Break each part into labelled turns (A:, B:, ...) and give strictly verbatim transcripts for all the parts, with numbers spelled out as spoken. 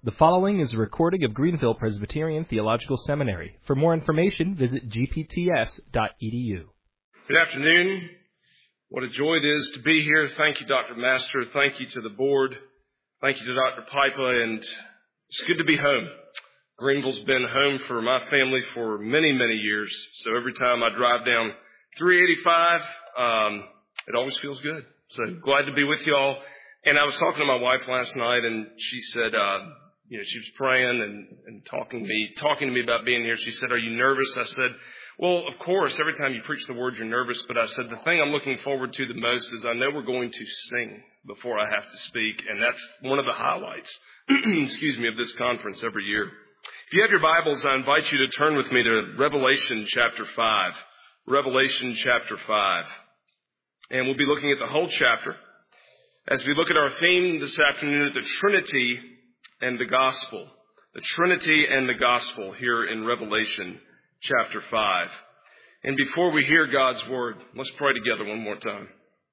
A: The following is a recording of Greenville Presbyterian Theological Seminary. For more information, visit g p t s dot e d u.
B: Good afternoon. What a joy it is to be here. Thank you, Doctor Master. Thank you to the board. Thank you to Doctor Pipa. And it's good to be home. Greenville's been home for my family for many, many years. So every time I drive down three eighty-five, um, it always feels good. So glad to be with you all. And I was talking to my wife last night, and she said, uh, you know, she was praying and, and talking to me, talking to me about being here. She said, "Are you nervous?" I said, "Well, of course, every time you preach the word, you're nervous." But I said, the thing I'm looking forward to the most is I know we're going to sing before I have to speak. And that's one of the highlights, excuse me, of this conference every year. If you have your Bibles, I invite you to turn with me to Revelation chapter five. Revelation chapter five. And we'll be looking at the whole chapter as we look at our theme this afternoon, the Trinity and the Gospel. The Trinity and the Gospel here in Revelation chapter five. And before we hear God's word, let's pray together one more time.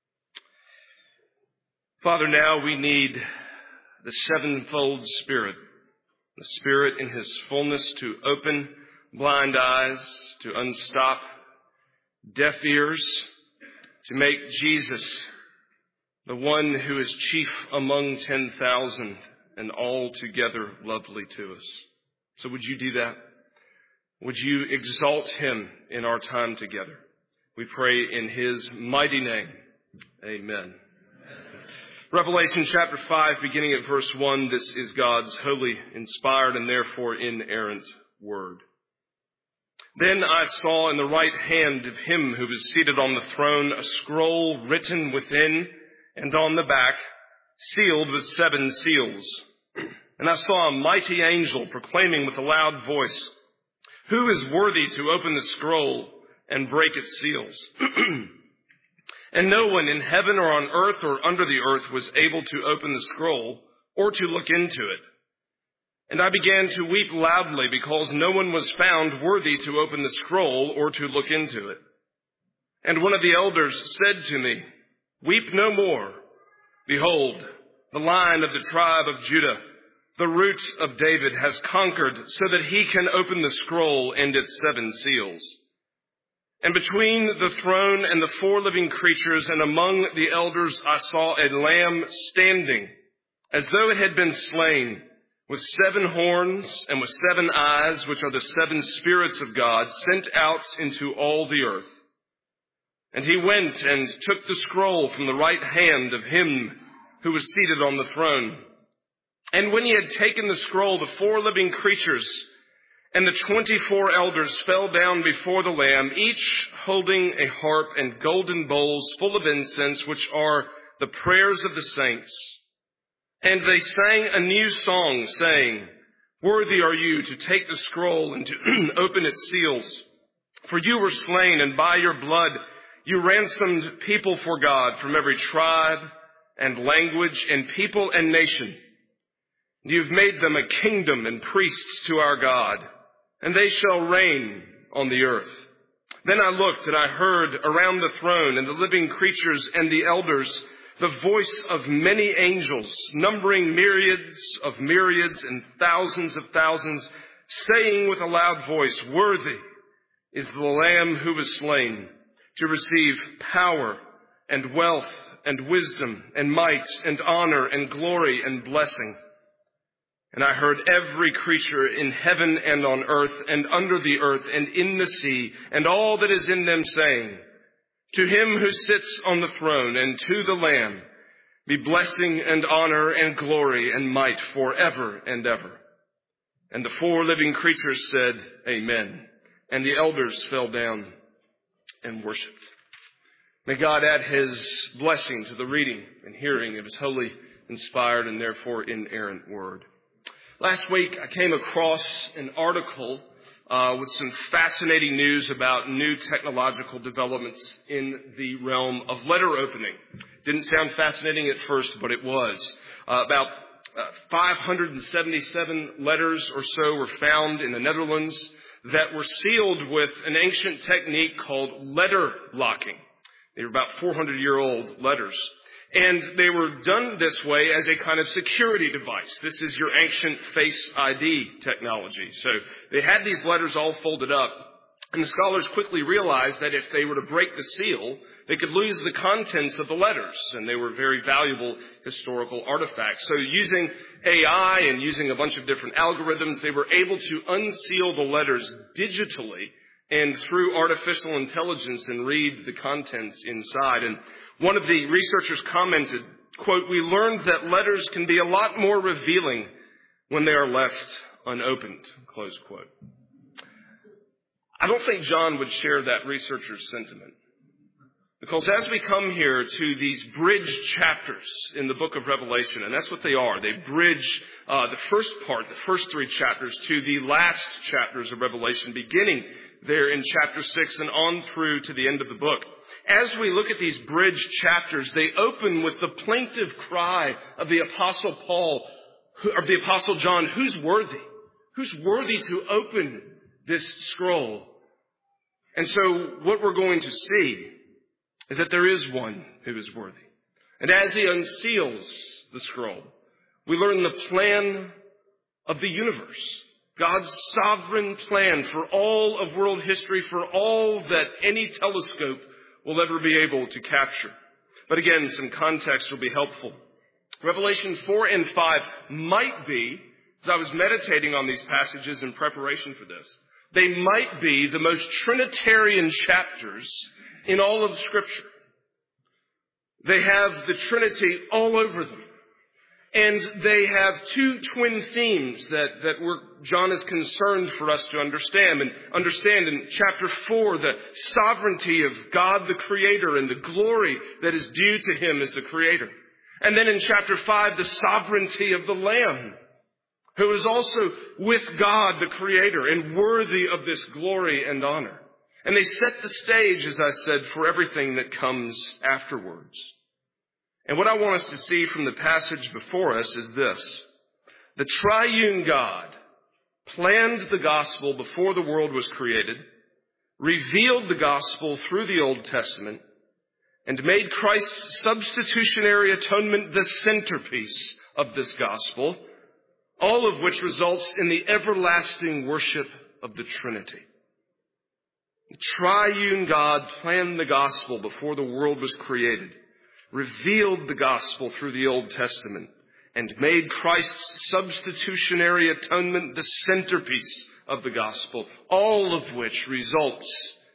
B: Father, now we need the sevenfold Spirit, the Spirit in His fullness to open blind eyes, to unstop deaf ears, to make Jesus the one who is chief among ten thousand and altogether lovely to us. So would you do that? Would you exalt Him in our time together? We pray in His mighty name. Amen. Amen. Revelation chapter five, beginning at verse one, this is God's holy, inspired, and therefore inerrant word. Then I saw in the right hand of Him who was seated on the throne a scroll written within and on the back, sealed with seven seals. And I saw a mighty angel proclaiming with a loud voice, "Who is worthy to open the scroll and break its seals?" And no one in heaven or on earth or under the earth was able to open the scroll or to look into it. And I began to weep loudly because no one was found worthy to open the scroll or to look into it. And one of the elders said to me, "Weep no more. Behold, the Lion of the tribe of Judah, the Root of David, has conquered so that He can open the scroll and its seven seals." And between the throne and the four living creatures and among the elders I saw a lamb standing as though it had been slain, with seven horns and with seven eyes, which are the seven spirits of God sent out into all the earth. And He went and took the scroll from the right hand of Him who was seated on the throne. And when He had taken the scroll, the four living creatures and the twenty-four elders fell down before the Lamb, each holding a harp and golden bowls full of incense, which are the prayers of the saints. And they sang a new song, saying, "Worthy are you to take the scroll and to open its seals. For you were slain, and by your blood you ransomed people for God from every tribe and language and people and nation. You've made them a kingdom and priests to our God, and they shall reign on the earth." Then I looked, and I heard around the throne and the living creatures and the elders the voice of many angels, numbering myriads of myriads and thousands of thousands, saying with a loud voice, "Worthy is the Lamb who was slain to receive power and wealth and wisdom and might and honor and glory and blessing." And I heard every creature in heaven and on earth and under the earth and in the sea and all that is in them saying, "To Him who sits on the throne and to the Lamb be blessing and honor and glory and might forever and ever." And the four living creatures said, "Amen." And the elders fell down and worshipped. May God add His blessing to the reading and hearing of His holy, inspired, and therefore inerrant word. Last week, I came across an article uh, with some fascinating news about new technological developments in the realm of letter opening. Didn't sound fascinating at first, but it was. Uh, about uh, five hundred seventy-seven letters or so were found in the Netherlands that were sealed with an ancient technique called letter locking. They were about four hundred year old letters. And they were done this way as a kind of security device. This is your ancient Face I D technology. So they had these letters all folded up, and the scholars quickly realized that if they were to break the seal, they could lose the contents of the letters, and they were very valuable historical artifacts. So using A I and using a bunch of different algorithms, they were able to unseal the letters digitally and through artificial intelligence and read the contents inside. And one of the researchers commented, quote, "We learned that letters can be a lot more revealing when they are left unopened," close quote. I don't think John would share that researcher's sentiment. Because as we come here to these bridge chapters in the book of Revelation, and that's what they are, they bridge uh, the first part, the first three chapters, to the last chapters of Revelation, beginning there in chapter six and on through to the end of the book. As we look at these bridge chapters, they open with the plaintive cry of the Apostle Paul, of the Apostle John, who's worthy? Who's worthy to open this scroll? And so what we're going to see is that there is one who is worthy. And as he unseals the scroll, we learn the plan of the universe. God's sovereign plan for all of world history, for all that any telescope will ever be able to capture. But again, some context will be helpful. Revelation four and five might be, as I was meditating on these passages in preparation for this, they might be the most Trinitarian chapters in all of Scripture. They have the Trinity all over them. And they have two twin themes that, that we're, John is concerned for us to understand. And understand in chapter four, the sovereignty of God the Creator and the glory that is due to Him as the Creator. And then in chapter five, the sovereignty of the Lamb, who is also with God the Creator and worthy of this glory and honor. And they set the stage, as I said, for everything that comes afterwards. And what I want us to see from the passage before us is this. The triune God planned the gospel before the world was created, revealed the gospel through the Old Testament, and made Christ's substitutionary atonement the centerpiece of this gospel, all of which results in the everlasting worship of the Trinity. The triune God planned the gospel before the world was created, revealed the gospel through the Old Testament, and made Christ's substitutionary atonement the centerpiece of the gospel, all of which results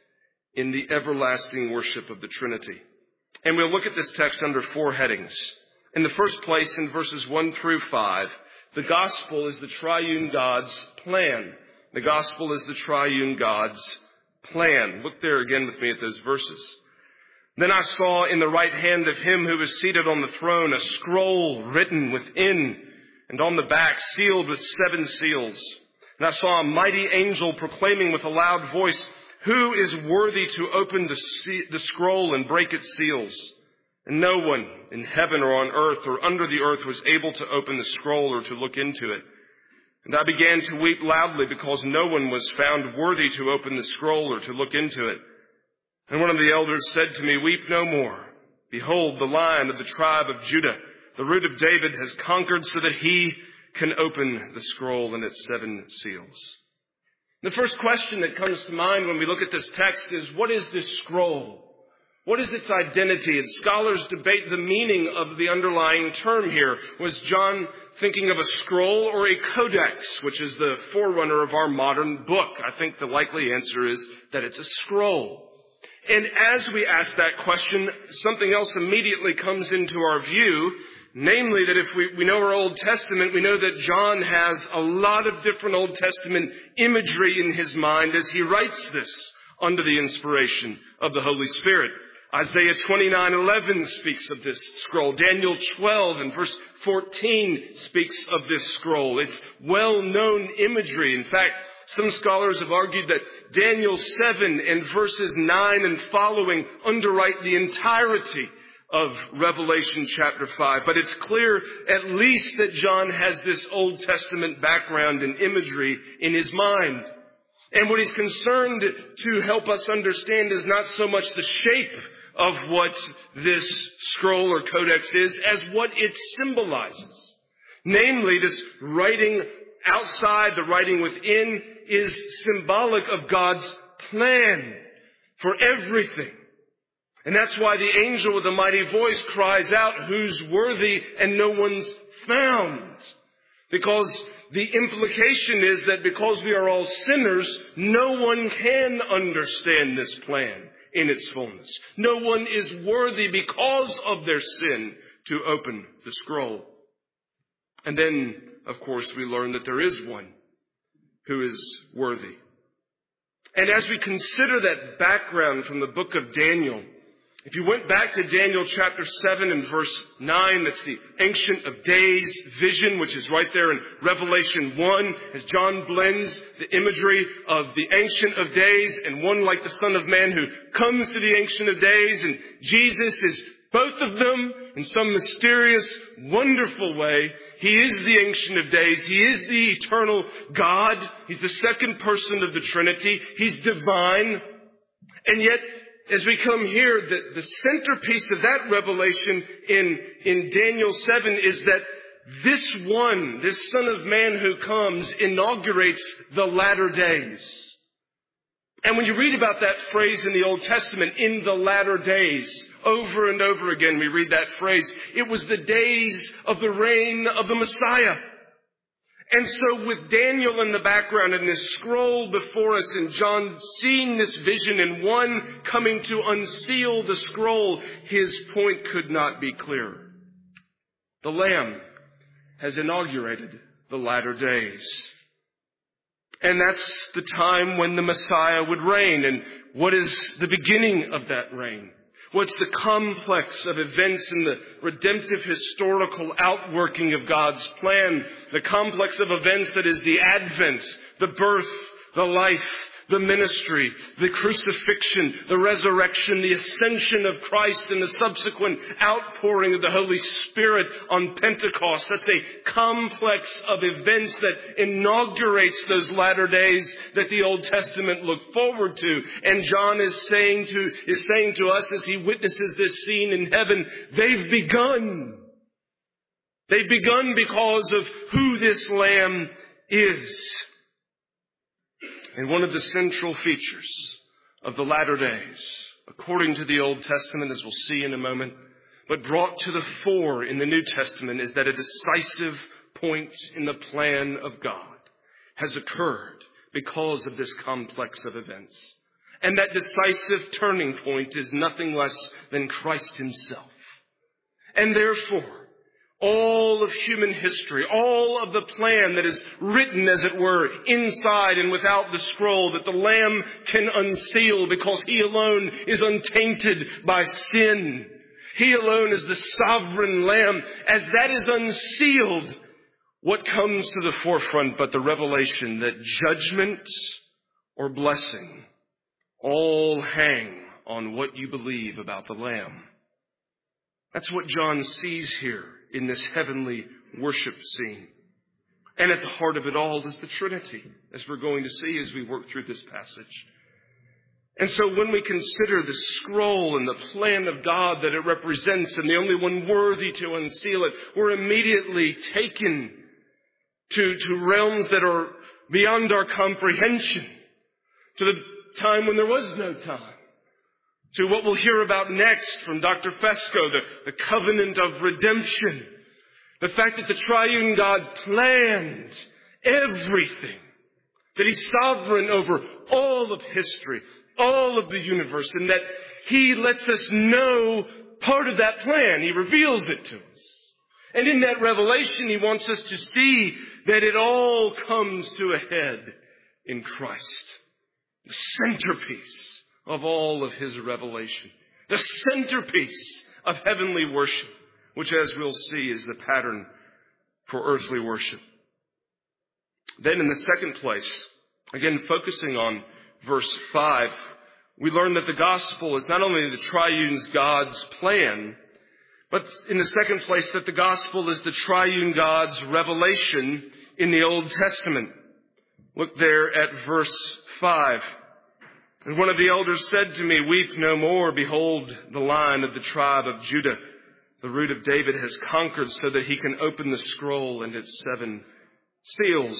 B: in the everlasting worship of the Trinity. And we'll look at this text under four headings. In the first place, in verses one through five, the gospel is the triune God's plan. The gospel is the triune God's plan. Look there again with me at those verses. Then I saw in the right hand of him who was seated on the throne a scroll written within and on the back, sealed with seven seals. And I saw a mighty angel proclaiming with a loud voice, "Who is worthy to open the, se- the scroll and break its seals?" And no one in heaven or on earth or under the earth was able to open the scroll or to look into it. And I began to weep loudly because no one was found worthy to open the scroll or to look into it. And one of the elders said to me, "Weep no more. Behold, the Lion of the tribe of Judah, the Root of David, has conquered so that he can open the scroll and its seven seals." The first question that comes to mind when we look at this text is, what is this scroll? What is its identity? And scholars debate the meaning of the underlying term here. Was John thinking of a scroll or a codex, which is the forerunner of our modern book? I think the likely answer is that it's a scroll. And as we ask that question, something else immediately comes into our view, namely that if we, we know our Old Testament, we know that John has a lot of different Old Testament imagery in his mind as he writes this under the inspiration of the Holy Spirit. Isaiah twenty-nine eleven speaks of this scroll. Daniel twelve and verse fourteen speaks of this scroll. It's well-known imagery. In fact, some scholars have argued that Daniel seven and verses nine and following underwrite the entirety of Revelation chapter five. But it's clear at least that John has this Old Testament background and imagery in his mind. And what he's concerned to help us understand is not so much the shape of what this scroll or codex is as what it symbolizes. Namely, this writing outside, the writing within, is symbolic of God's plan for everything. And that's why the angel with a mighty voice cries out, "Who's worthy?" and no one's found. Because the implication is that because we are all sinners, no one can understand this plan in its fullness. No one is worthy because of their sin to open the scroll. And then, of course, we learn that there is one who is worthy. And as we consider that background from the book of Daniel, if you went back to Daniel chapter seven and verse nine, that's the Ancient of Days vision, which is right there in Revelation one, as John blends the imagery of the Ancient of Days and one like the Son of Man who comes to the Ancient of Days, and Jesus is both of them in some mysterious, wonderful way. He is the Ancient of Days. He is the eternal God. He's the second person of the Trinity. He's divine. And yet, as we come here, the, the centerpiece of that revelation in, in Daniel seven is that this one, this Son of Man who comes, inaugurates the latter days. And when you read about that phrase in the Old Testament, in the latter days, over and over again we read that phrase. It was the days of the reign of the Messiah. And so with Daniel in the background and this scroll before us and John seeing this vision and one coming to unseal the scroll, his point could not be clearer. The Lamb has inaugurated the latter days. And that's the time when the Messiah would reign. And what is the beginning of that reign? What's the complex of events in the redemptive historical outworking of God's plan? The complex of events that is the advent, the birth, the life, the ministry, the crucifixion, the resurrection, the ascension of Christ, and the subsequent outpouring of the Holy Spirit on Pentecost. That's a complex of events that inaugurates those latter days that the Old Testament looked forward to. And John is saying to, is saying to us as he witnesses this scene in heaven, they've begun. They've begun because of who this Lamb is. And one of the central features of the latter days, according to the Old Testament, as we'll see in a moment, but brought to the fore in the New Testament, is that a decisive point in the plan of God has occurred because of this complex of events. And that decisive turning point is nothing less than Christ himself. And therefore, all of human history, all of the plan that is written, as it were, inside and without the scroll, that the Lamb can unseal because he alone is untainted by sin. He alone is the sovereign Lamb. As that is unsealed, what comes to the forefront but the revelation that judgment or blessing all hang on what you believe about the Lamb. That's what John sees here in this heavenly worship scene. And at the heart of it all is the Trinity, as we're going to see as we work through this passage. And so when we consider the scroll and the plan of God that it represents and the only one worthy to unseal it, we're immediately taken to, to realms that are beyond our comprehension, to the time when there was no time. To what we'll hear about next from Doctor Fesco, the, the covenant of redemption. The fact that the triune God planned everything. That he's sovereign over all of history, all of the universe, and that he lets us know part of that plan. He reveals it to us. And in that revelation, he wants us to see that it all comes to a head in Christ. The centerpiece of all of his revelation. The centerpiece of heavenly worship, which as we'll see is the pattern for earthly worship. Then in the second place, again focusing on verse five, we learn that the gospel is not only the triune God's plan, but in the second place that the gospel is the triune God's revelation in the Old Testament. Look there at verse five. And one of the elders said to me, "Weep no more. Behold, the Lion of the tribe of Judah, the root of David, has conquered so that he can open the scroll and its seven seals."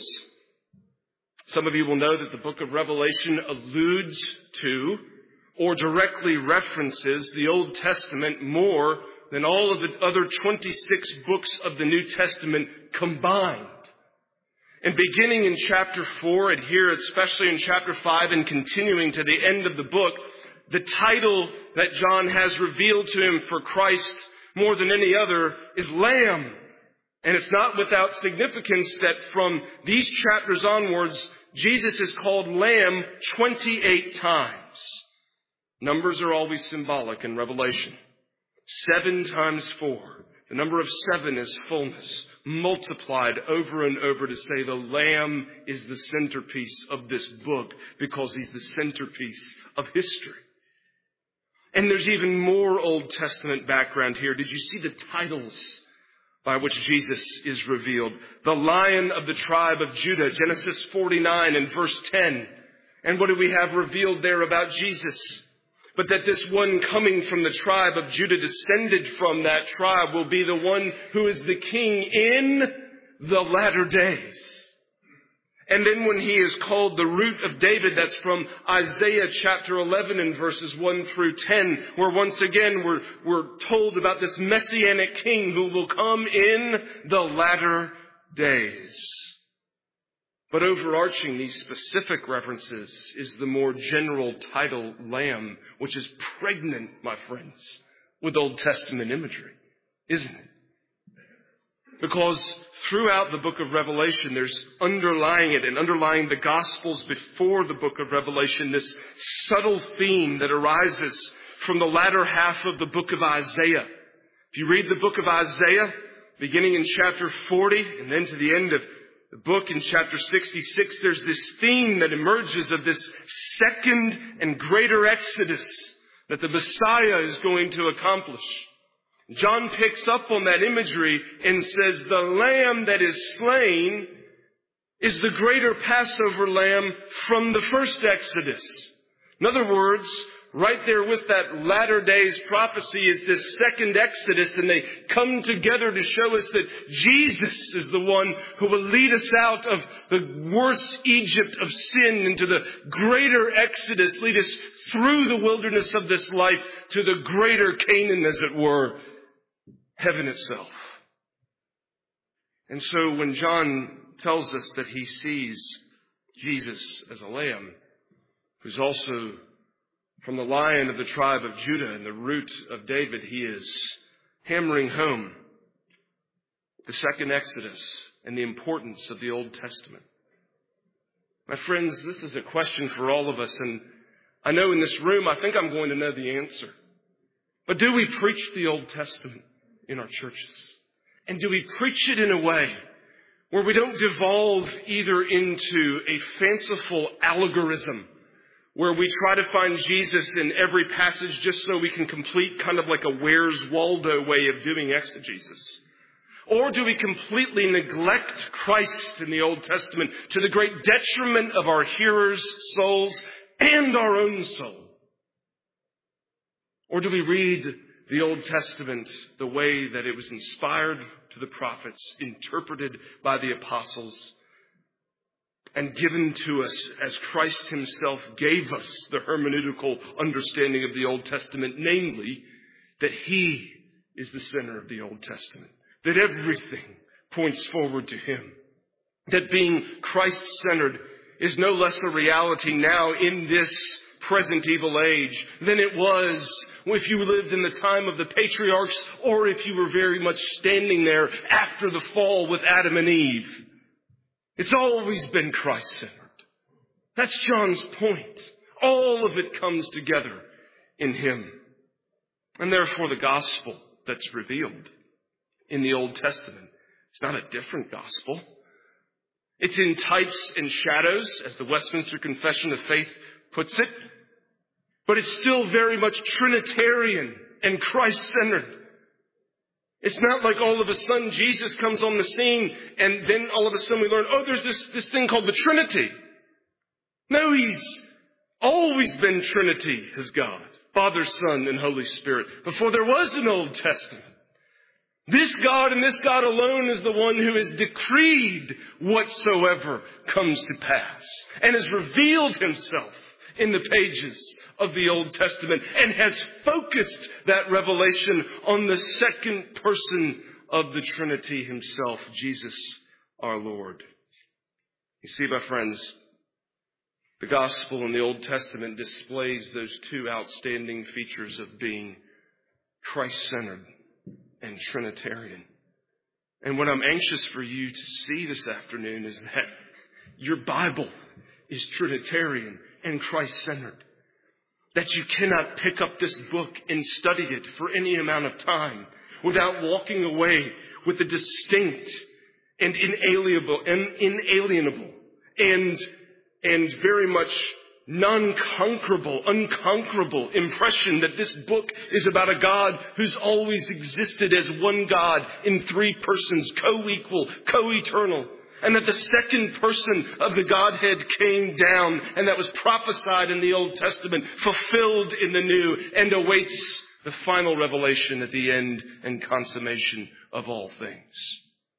B: Some of you will know that the book of Revelation alludes to or directly references the Old Testament more than all of the other twenty-six books of the New Testament combined. And beginning in chapter four, and here especially in chapter five and continuing to the end of the book, the title that John has revealed to him for Christ more than any other is Lamb. And it's not without significance that from these chapters onwards, Jesus is called Lamb twenty-eight times. Numbers are always symbolic in Revelation. Seven times four. The number of seven is fullness, multiplied over and over to say the Lamb is the centerpiece of this book because he's the centerpiece of history. And there's even more Old Testament background here. Did you see the titles by which Jesus is revealed? The Lion of the tribe of Judah, Genesis forty-nine and verse ten. And what do we have revealed there about Jesus? But that this one coming from the tribe of Judah, descended from that tribe, will be the one who is the king in the latter days. And then when he is called the root of David, that's from Isaiah chapter eleven and verses one through ten, where once again we're, we're told about this messianic king who will come in the latter days. But overarching these specific references is the more general title, Lamb, which is pregnant, my friends, with Old Testament imagery, isn't it? Because throughout the book of Revelation, there's underlying it and underlying the Gospels before the book of Revelation, this subtle theme that arises from the latter half of the book of Isaiah. If you read the book of Isaiah, beginning in chapter forty and then to the end of the book in chapter sixty-six, there's this theme that emerges of this second and greater exodus that the Messiah is going to accomplish. John picks up on that imagery and says the lamb that is slain is the greater Passover lamb from the first exodus. In other words, right there with that latter days prophecy is this second exodus, and they come together to show us that Jesus is the one who will lead us out of the worst Egypt of sin into the greater exodus, lead us through the wilderness of this life to the greater Canaan, as it were, heaven itself. And so when John tells us that he sees Jesus as a lamb, who's also from the Lion of the tribe of Judah and the root of David, he is hammering home the second Exodus and the importance of the Old Testament. My friends, this is a question for all of us, and I know in this room I think I'm going to know the answer. But do we preach the Old Testament in our churches? And do we preach it in a way where we don't devolve either into a fanciful allegorism, where we try to find Jesus in every passage just so we can complete kind of like a Where's Waldo way of doing exegesis? Or do we completely neglect Christ in the Old Testament to the great detriment of our hearers' souls and our own soul? Or do we read the Old Testament the way that it was inspired to the prophets, interpreted by the apostles, and given to us as Christ himself gave us the hermeneutical understanding of the Old Testament, namely, that he is the center of the Old Testament, that everything points forward to him, that being Christ-centered is no less a reality now in this present evil age than it was if you lived in the time of the patriarchs or if you were very much standing there after the fall with Adam and Eve. It's always been Christ-centered. That's John's point. All of it comes together in him. And therefore the gospel that's revealed in the Old Testament is not a different gospel. It's in types and shadows, as the Westminster Confession of Faith puts it. But it's still very much Trinitarian and Christ-centered. It's not like all of a sudden Jesus comes on the scene and then all of a sudden we learn, oh, there's this, this thing called the Trinity. No, he's always been Trinity as God, Father, Son, and Holy Spirit, before there was an Old Testament. This God and this God alone is the one who has decreed whatsoever comes to pass and has revealed himself in the pages of the Old Testament and has focused that revelation on the second person of the Trinity himself, Jesus our Lord. You see, my friends, the gospel in the Old Testament displays those two outstanding features of being Christ-centered and Trinitarian. And what I'm anxious for you to see this afternoon is that your Bible is Trinitarian and Christ-centered. That you cannot pick up this book and study it for any amount of time without walking away with a distinct and inalienable and inalienable and, and very much non-conquerable, unconquerable impression that this book is about a God who's always existed as one God in three persons, co-equal, co-eternal. And that the second person of the Godhead came down, and that was prophesied in the Old Testament, fulfilled in the New, and awaits the final revelation at the end and consummation of all things.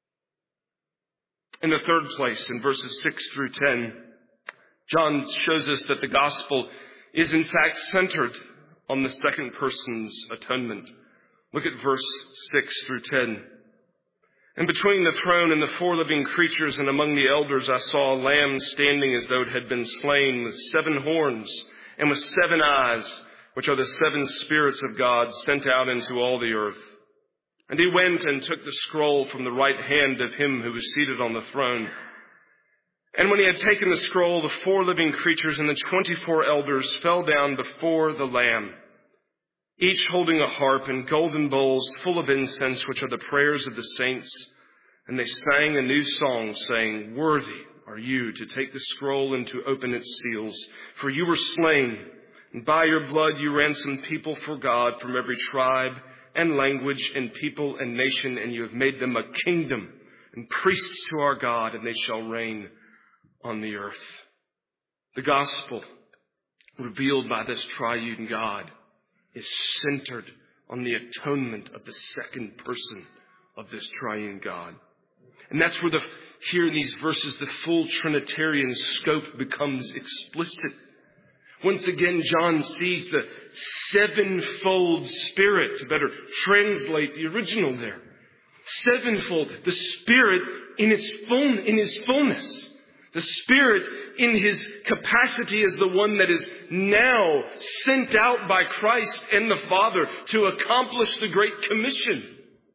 B: In the third place, in verses six through ten, John shows us that the gospel is in fact centered on the second person's atonement. Look at verse six through ten. And between the throne and the four living creatures and among the elders, I saw a lamb standing as though it had been slain, with seven horns and with seven eyes, which are the seven spirits of God sent out into all the earth. And he went and took the scroll from the right hand of him who was seated on the throne. And when he had taken the scroll, the four living creatures and the twenty-four elders fell down before the Lamb, each holding a harp and golden bowls full of incense, which are the prayers of the saints. And they sang a new song, saying, "Worthy are you to take the scroll and to open its seals. For you were slain, and by your blood you ransomed people for God from every tribe and language and people and nation, and you have made them a kingdom and priests to our God, and they shall reign on the earth." The gospel revealed by this triune God is centered on the atonement of the second person of this triune God. And that's where the, here in these verses, the full Trinitarian scope becomes explicit. Once again, John sees the sevenfold Spirit, to better translate the original there. Sevenfold, the Spirit in its full, in His fullness. The Spirit in His capacity as the one that is now sent out by Christ and the Father to accomplish the Great Commission.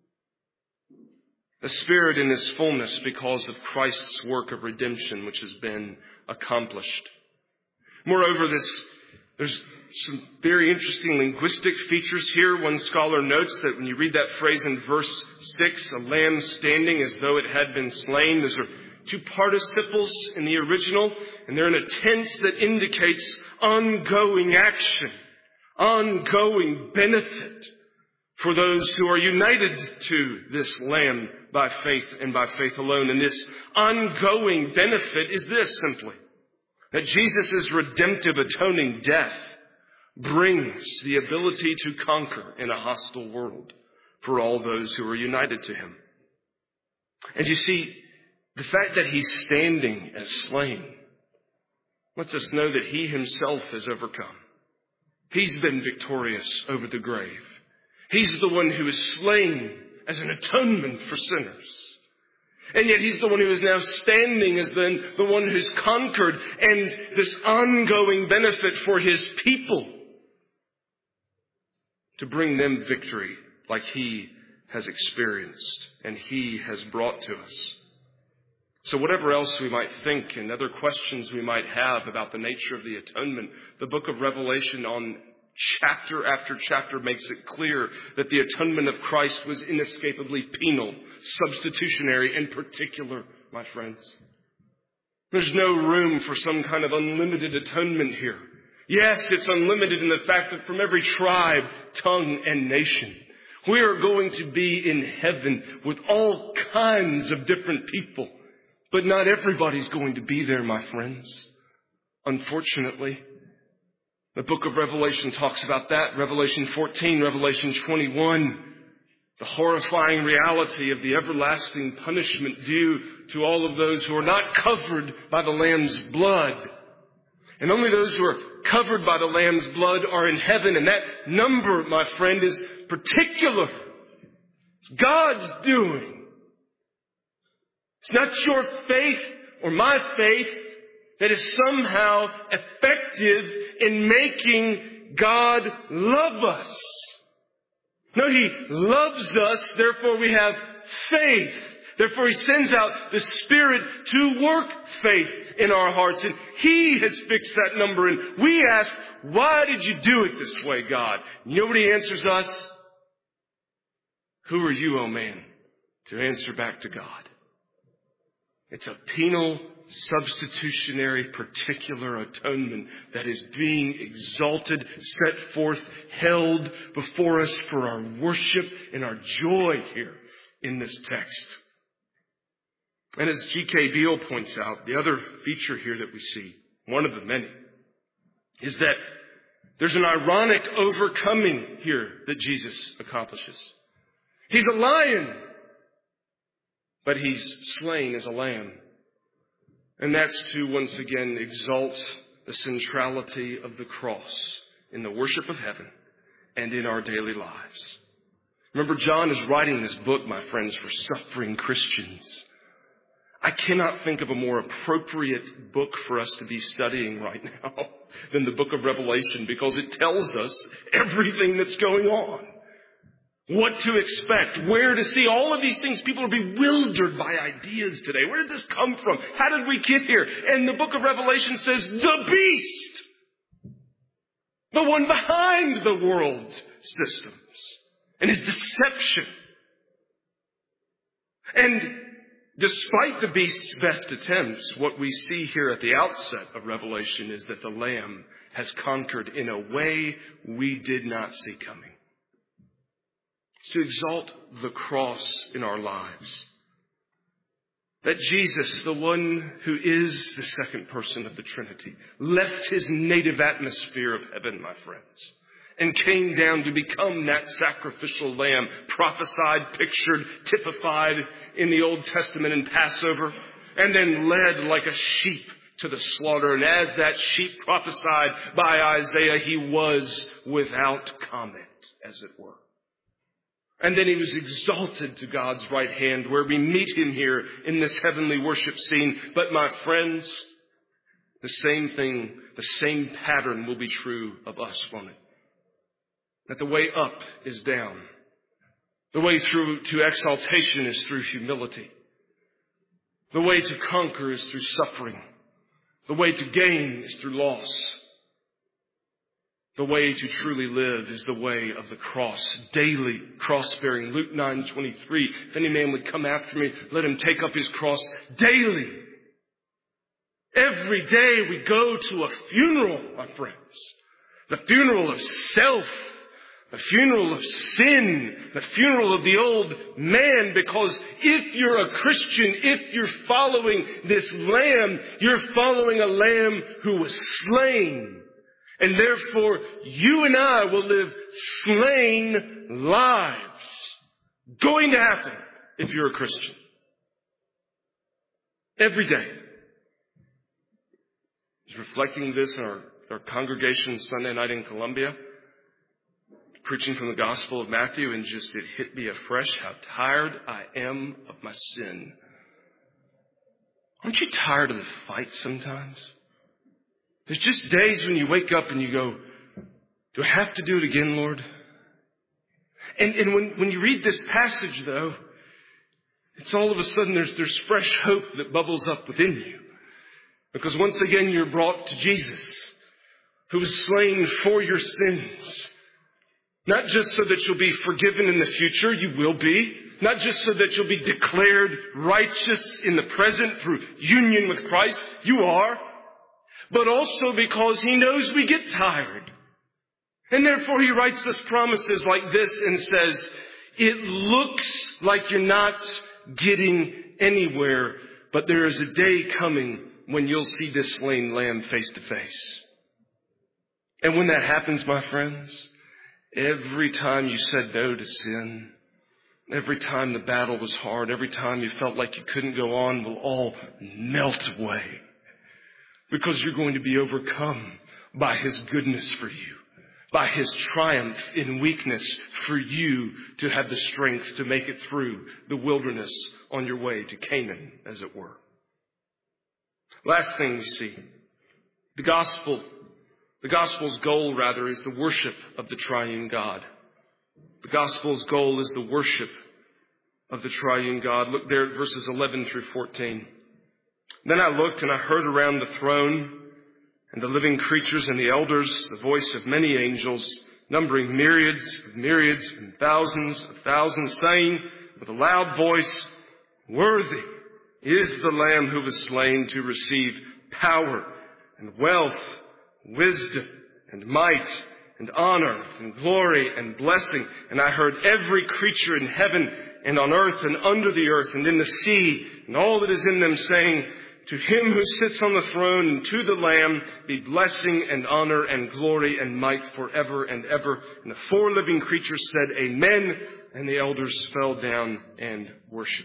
B: The Spirit in His fullness because of Christ's work of redemption which has been accomplished. Moreover, this there's some very interesting linguistic features here. One scholar notes that when you read that phrase in verse six, a lamb standing as though it had been slain, those are two participles in the original, and they're in a tense that indicates ongoing action, ongoing benefit for those who are united to this Lamb by faith and by faith alone. And this ongoing benefit is this simply, that Jesus' redemptive atoning death brings the ability to conquer in a hostile world for all those who are united to Him. And you see, the fact that He's standing as slain lets us know that He Himself has overcome. He's been victorious over the grave. He's the one who is slain as an atonement for sinners. And yet He's the one who is now standing as then the one who's conquered, and this ongoing benefit for His people to bring them victory like He has experienced and He has brought to us. So whatever else we might think and other questions we might have about the nature of the atonement, the book of Revelation on chapter after chapter makes it clear that the atonement of Christ was inescapably penal, substitutionary, and particular, my friends. There's no room for some kind of unlimited atonement here. Yes, it's unlimited in the fact that from every tribe, tongue, and nation, we are going to be in heaven with all kinds of different people. But not everybody's going to be there, my friends. Unfortunately, The book of Revelation talks about that. Revelation fourteen, Revelation twenty-one. The horrifying reality of the everlasting punishment due to all of those who are not covered by the Lamb's blood. And only those who are covered by the Lamb's blood are in heaven. And that number, my friend, is particular. It's God's doing. It's not your faith or my faith that is somehow effective in making God love us. No, He loves us, therefore we have faith. Therefore He sends out the Spirit to work faith in our hearts. And He has fixed that number. And we ask, why did you do it this way, God? And you know what He answers us? Who are you, O man, to answer back to God? It's a penal, substitutionary, particular atonement that is being exalted, set forth, held before us for our worship and our joy here in this text. And as G K Beale points out, the other feature here that we see, one of the many, is that there's an ironic overcoming here that Jesus accomplishes. He's a lion, but He's slain as a lamb. And that's to once again exalt the centrality of the cross in the worship of heaven and in our daily lives. Remember, John is writing this book, my friends, for suffering Christians. I cannot think of a more appropriate book for us to be studying right now than the book of Revelation, because it tells us everything that's going on. What to expect, where to see, all of these things. People are bewildered by ideas today. Where did this come from? How did we get here? And the book of Revelation says, the beast, the one behind the world systems and his deception. And despite the beast's best attempts, what we see here at the outset of Revelation is that the Lamb has conquered in a way we did not see coming. It's to exalt the cross in our lives. That Jesus, the one who is the second person of the Trinity, left His native atmosphere of heaven, my friends, and came down to become that sacrificial lamb, prophesied, pictured, typified in the Old Testament in Passover, and then led like a sheep to the slaughter. And as that sheep prophesied by Isaiah, He was without comment, as it were. And then He was exalted to God's right hand, where we meet Him here in this heavenly worship scene. But my friends, the same thing, the same pattern will be true of us, won't it? That the way up is down. The way through to exaltation is through humility. The way to conquer is through suffering. The way to gain is through loss. The way to truly live is the way of the cross, daily cross-bearing. Luke nine twenty-three, if any man would come after me, let him take up his cross daily. Every day we go to a funeral, my friends. The funeral of self, the funeral of sin, the funeral of the old man. Because if you're a Christian, if you're following this Lamb, you're following a Lamb who was slain. And therefore, you and I will live slain lives. Going to happen if you're a Christian. Every day. I was reflecting this in our, our congregation Sunday night in Columbia, preaching from the Gospel of Matthew, and just it hit me afresh how tired I am of my sin. Aren't you tired of the fight sometimes? There's just days when you wake up and you go, do I have to do it again, Lord? And, and when, when you read this passage, though, it's all of a sudden there's, there's fresh hope that bubbles up within you. Because once again, you're brought to Jesus, who was slain for your sins. Not just so that you'll be forgiven in the future, you will be. Not just so that you'll be declared righteous in the present through union with Christ, you are. But also because He knows we get tired. And therefore He writes us promises like this and says, it looks like you're not getting anywhere, but there is a day coming when you'll see this slain lamb face to face. And when that happens, my friends, every time you said no to sin, every time the battle was hard, every time you felt like you couldn't go on, will all melt away. Because you're going to be overcome by His goodness for you, by His triumph in weakness for you to have the strength to make it through the wilderness on your way to Canaan, as it were. Last thing we see, the gospel, the gospel's goal, rather, is the worship of the triune God. The gospel's goal is the worship of the triune God. Look there at verses eleven through fourteen. Then I looked and I heard around the throne and the living creatures and the elders the voice of many angels, numbering myriads of myriads and thousands of thousands, saying with a loud voice, "Worthy is the Lamb who was slain to receive power and wealth, wisdom and might and honor and glory and blessing." And I heard every creature in heaven and on earth and under the earth and in the sea and all that is in them saying, "To Him who sits on the throne and to the Lamb be blessing and honor and glory and might forever and ever." And the four living creatures said, "Amen." And the elders fell down and worshiped.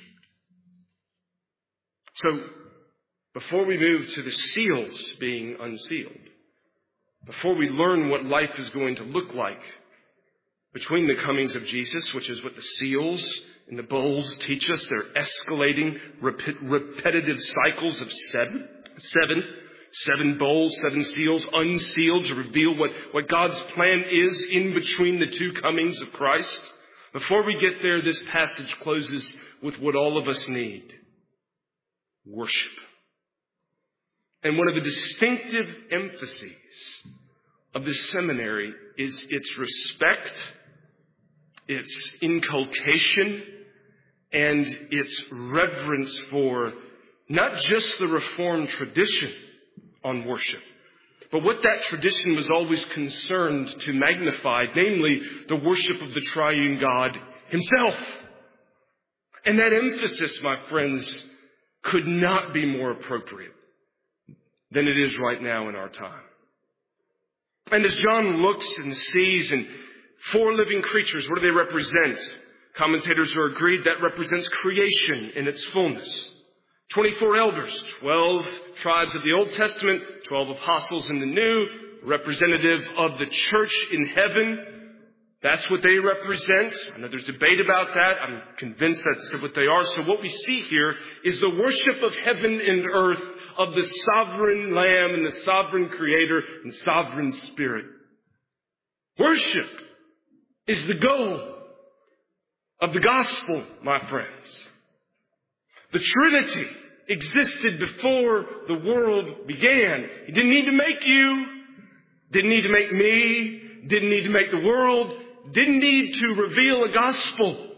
B: So, before we move to the seals being unsealed, before we learn what life is going to look like between the comings of Jesus, which is what the seals and the bowls teach us, they're escalating, rep- repetitive cycles of seven, seven, seven bowls, seven seals, unsealed to reveal what, what God's plan is in between the two comings of Christ. Before we get there, this passage closes with what all of us need: worship. And one of the distinctive emphases of this seminary is its respect, its inculcation, and its reverence for not just the Reformed tradition on worship, but what that tradition was always concerned to magnify, namely the worship of the triune God Himself. And that emphasis, my friends, could not be more appropriate than it is right now in our time. And as John looks and sees and four living creatures, what do they represent? Commentators are agreed that represents creation in its fullness. twenty-four elders, twelve tribes of the Old Testament, twelve apostles in the New, representative of the church in heaven. That's what they represent. I know there's debate about that. I'm convinced that's what they are. So what we see here is the worship of heaven and earth, of the sovereign Lamb and the sovereign Creator and sovereign Spirit. Worship is the goal of the gospel, my friends. The Trinity existed before the world began. He didn't need to make you, didn't need to make me, didn't need to make the world, didn't need to reveal a gospel.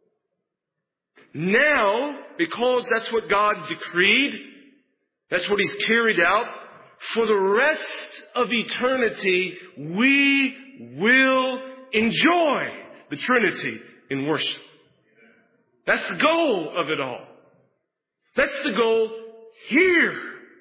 B: Now, because that's what God decreed, that's what He's carried out, for the rest of eternity, we will enjoy the Trinity in worship. That's the goal of it all. That's the goal here.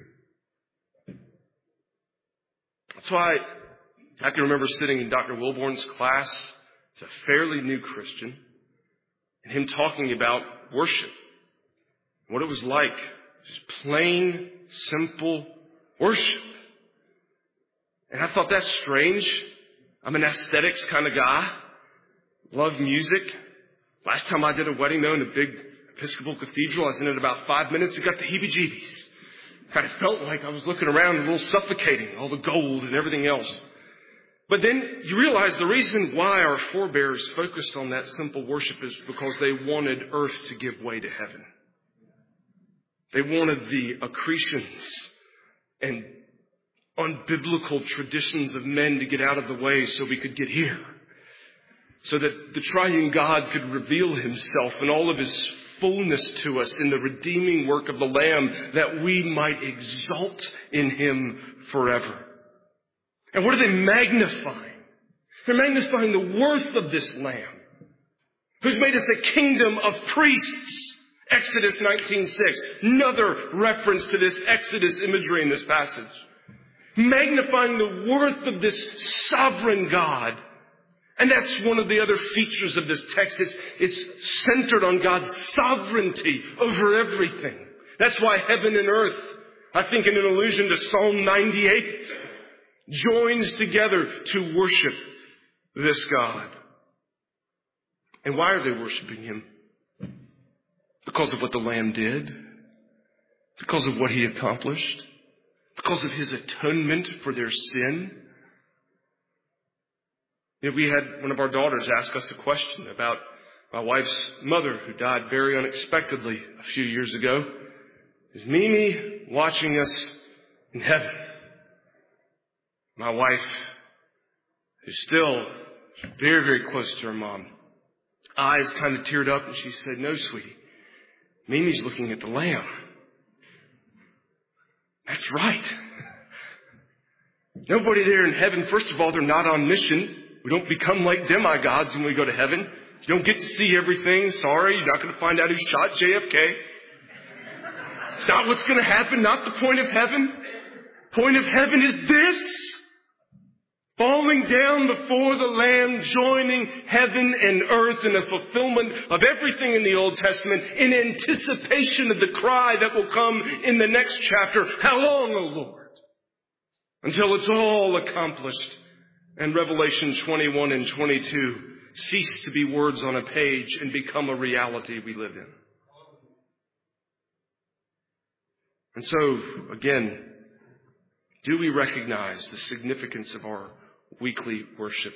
B: That's why I can remember sitting in Doctor Wilborn's class as a fairly new Christian, and him talking about worship, what it was like. Just plain, simple worship. And I thought, that's strange. I'm an aesthetics kind of guy. Love music. Last time I did a wedding, though, in a big Episcopal cathedral, I was in it about five minutes. It got the heebie-jeebies. Kind of felt like I was looking around a little suffocating, all the gold and everything else. But then you realize the reason why our forebears focused on that simple worship is because they wanted earth to give way to heaven. They wanted the accretions and unbiblical traditions of men to get out of the way so we could get here. So that the triune God could reveal Himself in all of His fullness to us in the redeeming work of the Lamb, that we might exult in Him forever. And what are they magnifying? They're magnifying the worth of this Lamb, who's made us a kingdom of priests. Exodus nineteen six, another reference to this Exodus imagery in this passage. magnifying the worth of this sovereign God. And that's one of the other features of this text. It's, it's centered on God's sovereignty over everything. That's why heaven and earth, I think in an allusion to Psalm ninety-eight, joins together to worship this God. And why are they worshiping Him? Because of what the Lamb did? Because of what He accomplished? Because of His atonement for their sin? You know, we had one of our daughters ask us a question about my wife's mother who died very unexpectedly a few years ago. Is Mimi watching us in heaven? My wife, who's still very, very close to her mom, eyes kind of teared up and she said, "No, sweetie, Mimi's looking at the Lamb." That's right. Nobody there in heaven, first of all, they're not on mission. We don't become like demigods when we go to heaven. You don't get to see everything. Sorry, you're not going to find out who shot J F K. It's not what's going to happen, not the point of heaven. Point of heaven is this. Falling down before the Lamb, joining heaven and earth in a fulfillment of everything in the Old Testament in anticipation of the cry that will come in the next chapter. How long, O Lord? Until it's all accomplished. And Revelation twenty-one and twenty-two cease to be words on a page and become a reality we live in. And so, again, do we recognize the significance of our weekly worship?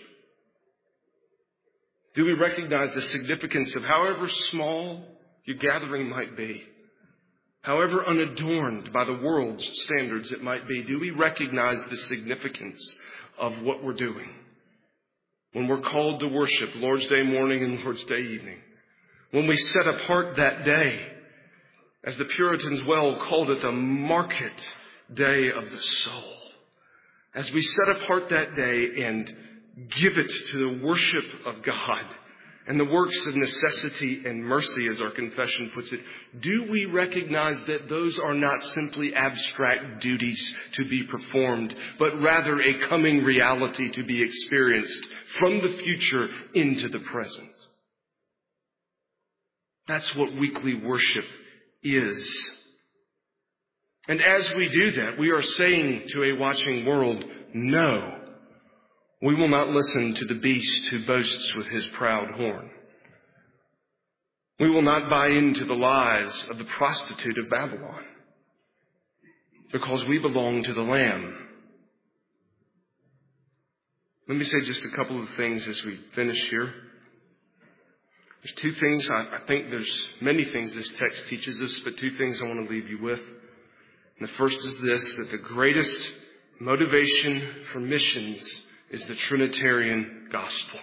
B: Do we recognize the significance of however small your gathering might be, however unadorned by the world's standards it might be? Do we recognize the significance of what we're doing when we're called to worship Lord's Day morning and Lord's Day evening? When we set apart that day, as the Puritans well called it, the market day of the soul. As we set apart that day and give it to the worship of God and the works of necessity and mercy, as our confession puts it, do we recognize that those are not simply abstract duties to be performed, but rather a coming reality to be experienced from the future into the present? That's what weekly worship is. And as we do that, we are saying to a watching world, no, we will not listen to the beast who boasts with his proud horn. We will not buy into the lies of the prostitute of Babylon, because we belong to the Lamb. Let me say just a couple of things as we finish here. There's two things, I, I think there's many things this text teaches us, but two things I want to leave you with. And the first is this, that the greatest motivation for missions is the Trinitarian gospel.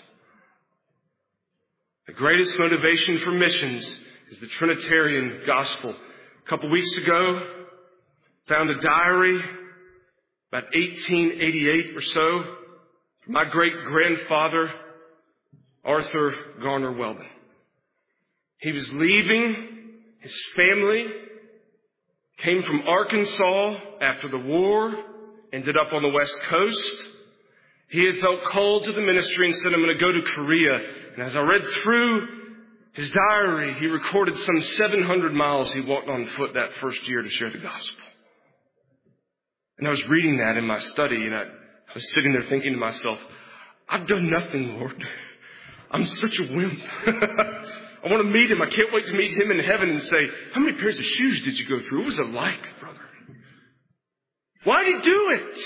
B: The greatest motivation for missions is the Trinitarian gospel. A couple weeks ago, found a diary about eighteen eighty-eight or so from my great-grandfather, Arthur Garner Weldon. He was leaving his family, came from Arkansas after the war, ended up on the West Coast. He had felt called to the ministry and said, I'm going to go to Korea. And as I read through his diary, he recorded some seven hundred miles he walked on foot that first year to share the gospel. And I was reading that in my study, and I, I was sitting there thinking to myself, I've done nothing, Lord. I'm such a wimp. I want to meet him. I can't wait to meet him in heaven and say, how many pairs of shoes did you go through? What was it like, brother? Why did he do it?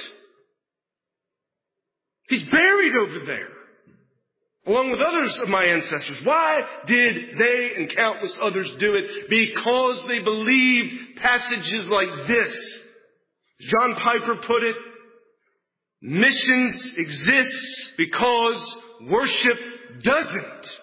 B: He's buried over there, along with others of my ancestors. Why did they and countless others do it? Because they believed passages like this. John Piper put it, missions exist because worship doesn't.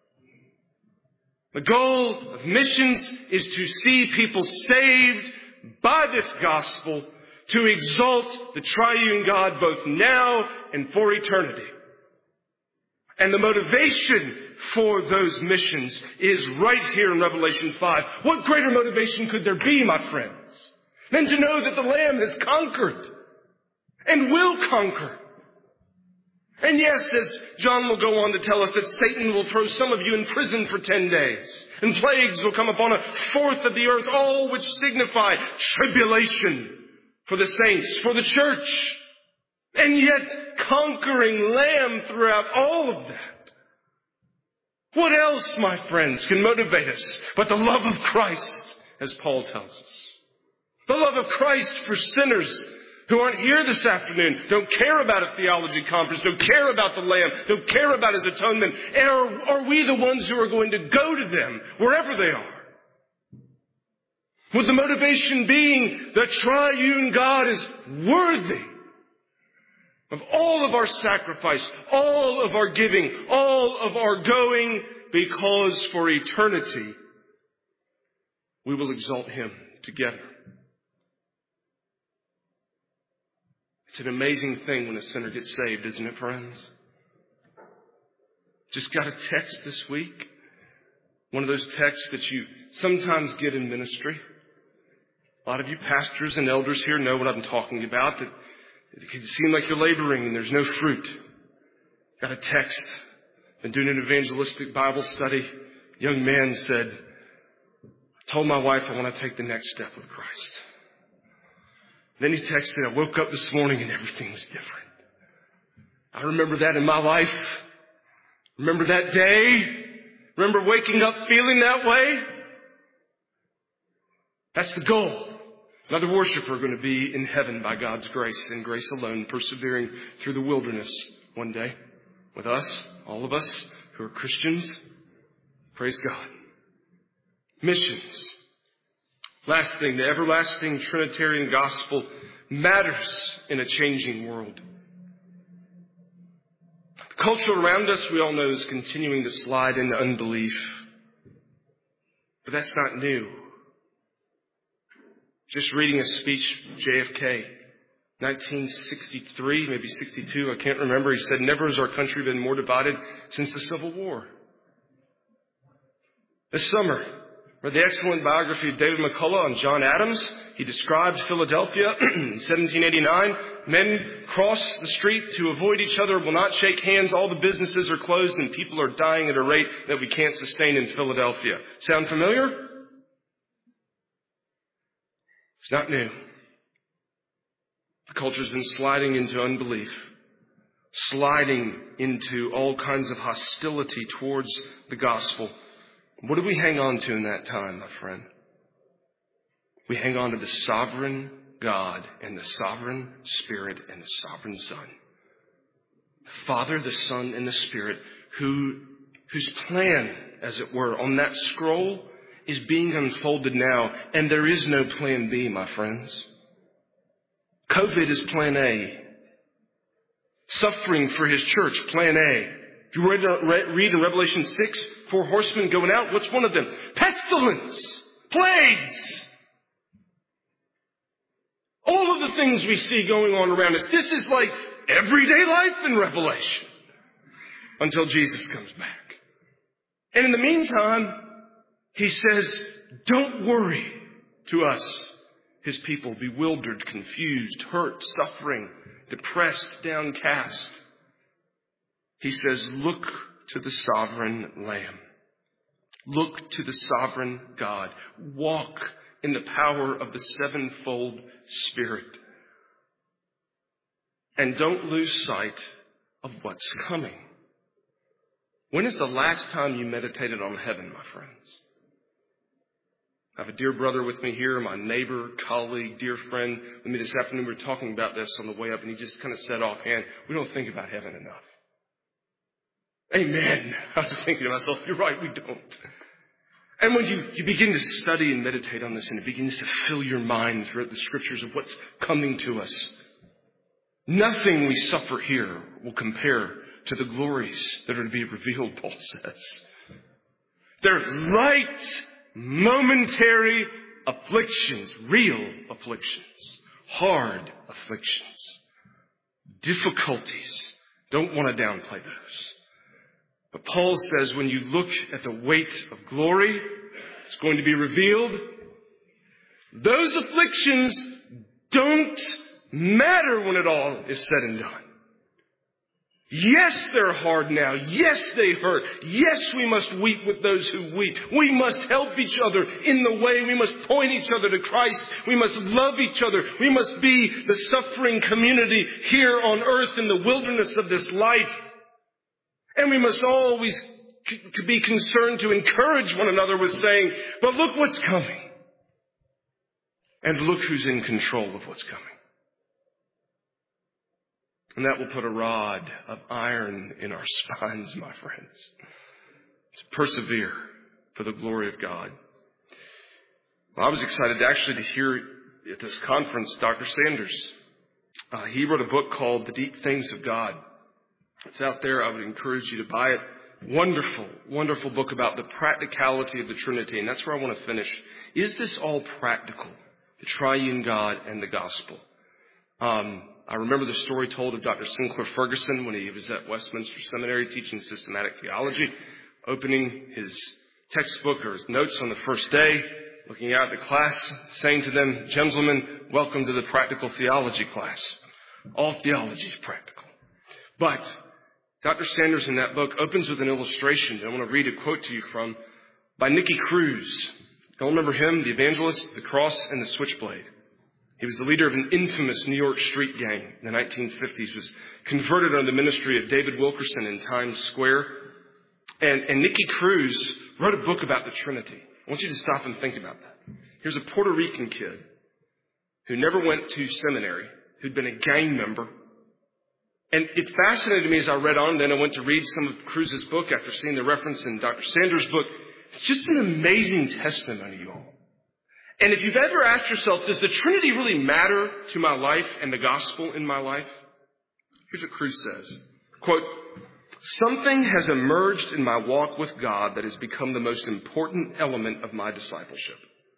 B: The goal of missions is to see people saved by this gospel, to exalt the triune God both now and for eternity. And the motivation for those missions is right here in Revelation five. What greater motivation could there be, my friends, than to know that the Lamb has conquered? and will conquer. And yes, as John will go on to tell us, that Satan will throw some of you in prison for ten days. And plagues will come upon a fourth of the earth, all which signify tribulation for the saints, for the church. And yet, conquering Lamb throughout all of that. What else, my friends, can motivate us but the love of Christ, as Paul tells us? The love of Christ for sinners who aren't here this afternoon, don't care about a theology conference, don't care about the Lamb, don't care about His atonement. And are, are we the ones who are going to go to them wherever they are? With the motivation being the triune God is worthy of all of our sacrifice, all of our giving, all of our going, because for eternity we will exalt Him together. It's an amazing thing when a sinner gets saved, isn't it, friends? Just got a text this week. One of those texts that you sometimes get in ministry. A lot of you pastors and elders here know what I'm talking about. That it can seem like you're laboring and there's no fruit. Got a text. Been doing an evangelistic Bible study. A young man said, I told my wife I want to take the next step with Christ. Then he texted, I woke up this morning and everything was different. I remember that in my life. Remember that day. Remember waking up feeling that way. That's the goal. Another worshiper going to be in heaven by God's grace and grace alone, persevering through the wilderness one day with us, all of us who are Christians. Praise God. Missions. Last thing, the everlasting Trinitarian gospel matters in a changing world. The culture around us, we all know, is continuing to slide into unbelief. But that's not new. Just reading a speech, J F K, nineteen sixty-three, maybe sixty-two, I can't remember. He said, never has our country been more divided since the Civil War. This summer, read the excellent biography of David McCullough on John Adams. He described Philadelphia in seventeen eighty-nine. Men cross the street to avoid each other, will not shake hands. All the businesses are closed and people are dying at a rate that we can't sustain in Philadelphia. Sound familiar? It's not new. The culture's been sliding into unbelief, sliding into all kinds of hostility towards the gospel. What do we hang on to in that time, my friend? We hang on to the sovereign God and the sovereign Spirit and the sovereign Son. The Father, the Son, and the Spirit, who, whose plan, as it were, on that scroll is being unfolded now. And there is no plan B, my friends. COVID is plan A. Suffering for His church, plan A. If you read, read in Revelation six, four horsemen going out, what's one of them? Pestilence, plagues. All of the things we see going on around us. This is like everyday life in Revelation until Jesus comes back. And in the meantime, He says, don't worry to us, His people, bewildered, confused, hurt, suffering, depressed, downcast. He says, look to the sovereign Lamb. Look to the sovereign God. Walk in the power of the sevenfold Spirit. And don't lose sight of what's coming. When is the last time you meditated on heaven, my friends? I have a dear brother with me here, my neighbor, colleague, dear friend. With me this afternoon, we were talking about this on the way up, and he just kind of said offhand, we don't think about heaven enough. Amen. I was thinking to myself, you're right, we don't. And when you, you begin to study and meditate on this, and it begins to fill your mind throughout the scriptures of what's coming to us, nothing we suffer here will compare to the glories that are to be revealed, Paul says. They're light, momentary afflictions, real afflictions, hard afflictions, difficulties. Don't want to downplay those. But Paul says when you look at the weight of glory, it's going to be revealed. Those afflictions don't matter when it all is said and done. Yes, they're hard now. Yes, they hurt. Yes, we must weep with those who weep. We must help each other in the way. We must point each other to Christ. We must love each other. We must be the suffering community here on earth in the wilderness of this life. And we must always c- be concerned to encourage one another with saying, but look what's coming. And look who's in control of what's coming. And that will put a rod of iron in our spines, my friends, to persevere for the glory of God. Well, I was excited actually to hear at this conference Doctor Sanders. Uh, he wrote a book called The Deep Things of God. It's out there. I would encourage you to buy it. Wonderful, wonderful book about the practicality of the Trinity. And that's where I want to finish. Is this all practical? The triune God and the gospel. Um, I remember the story told of Doctor Sinclair Ferguson when he was at Westminster Seminary teaching systematic theology, opening his textbook or his notes on the first day, looking out at the class, saying to them, gentlemen, welcome to the practical theology class. All theology is practical. But Doctor Sanders in that book opens with an illustration that I want to read a quote to you from by Nicky Cruz. Y'all remember him, the evangelist, the cross, and the switchblade. He was the leader of an infamous New York street gang in the nineteen fifties, was converted under the ministry of David Wilkerson in Times Square. And, and Nicky Cruz wrote a book about the Trinity. I want you to stop and think about that. Here's a Puerto Rican kid who never went to seminary, who'd been a gang member. And it fascinated me as I read on. Then I went to read some of Cruz's book after seeing the reference in Doctor Sanders' book. It's just an amazing testimony, y'all. And if you've ever asked yourself, does the Trinity really matter to my life and the gospel in my life? Here's what Cruz says. Quote, something has emerged in my walk with God that has become the most important element of my discipleship.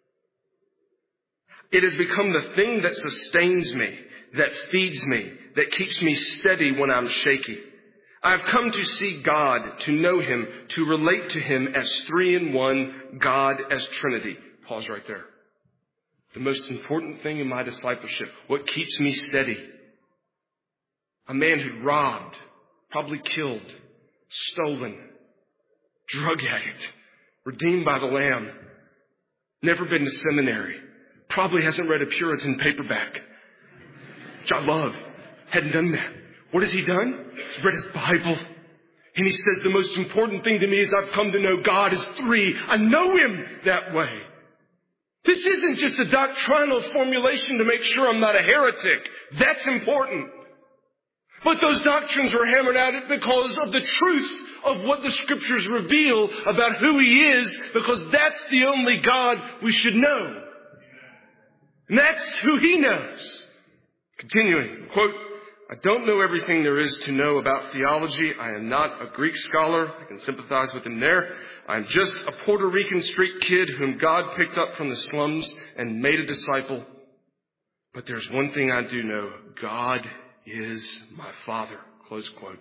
B: It has become the thing that sustains me, that feeds me, that keeps me steady when I'm shaky. I have come to see God, to know Him, to relate to Him as three in one, God as Trinity. Pause right there. The most important thing in my discipleship, what keeps me steady. A man who robbed, probably killed, stolen, drug addict, redeemed by the Lamb, never been to seminary, probably hasn't read a Puritan paperback, which I love, hadn't done that. What has he done? He's read his Bible. And he says the most important thing to me is I've come to know God as three. I know Him that way. This isn't just a doctrinal formulation to make sure I'm not a heretic. That's important. But those doctrines were hammered out because of the truth of what the Scriptures reveal about who He is, because that's the only God we should know. And that's who He knows. Continuing, quote, I don't know everything there is to know about theology. I am not a Greek scholar. I can sympathize with him there. I'm just a Puerto Rican street kid whom God picked up from the slums and made a disciple. But there's one thing I do know. God is my Father. Close quote.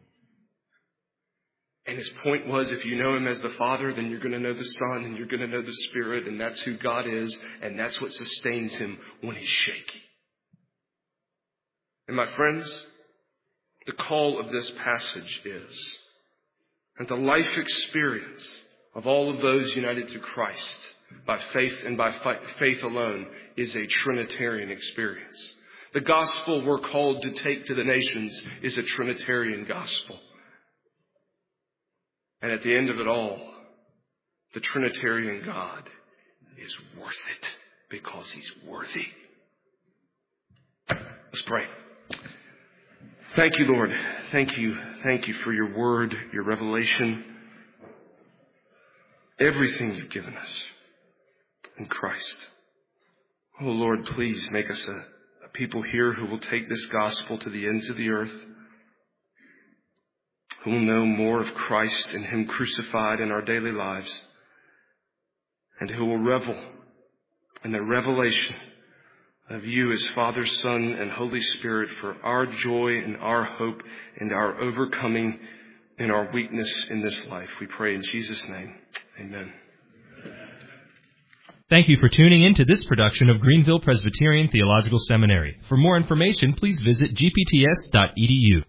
B: And his point was, if you know Him as the Father, then you're going to know the Son and you're going to know the Spirit, and that's who God is, and that's what sustains Him when He's shaky. And my friends, the call of this passage is that the life experience of all of those united to Christ by faith and by faith alone is a Trinitarian experience. The gospel we're called to take to the nations is a Trinitarian gospel. And at the end of it all, the Trinitarian God is worth it because He's worthy. Let's pray. Thank you, Lord. Thank you. Thank you for your word, your revelation, everything you've given us in Christ. Oh, Lord, please make us a, a people here who will take this gospel to the ends of the earth, who will know more of Christ and Him crucified in our daily lives, and who will revel in the revelation of You as Father, Son, and Holy Spirit for our joy and our hope and our overcoming in our weakness in this life. We pray in Jesus' name. Amen.
A: Thank you for tuning in to this production of Greenville Presbyterian Theological Seminary. For more information, please visit g p t s dot e d u.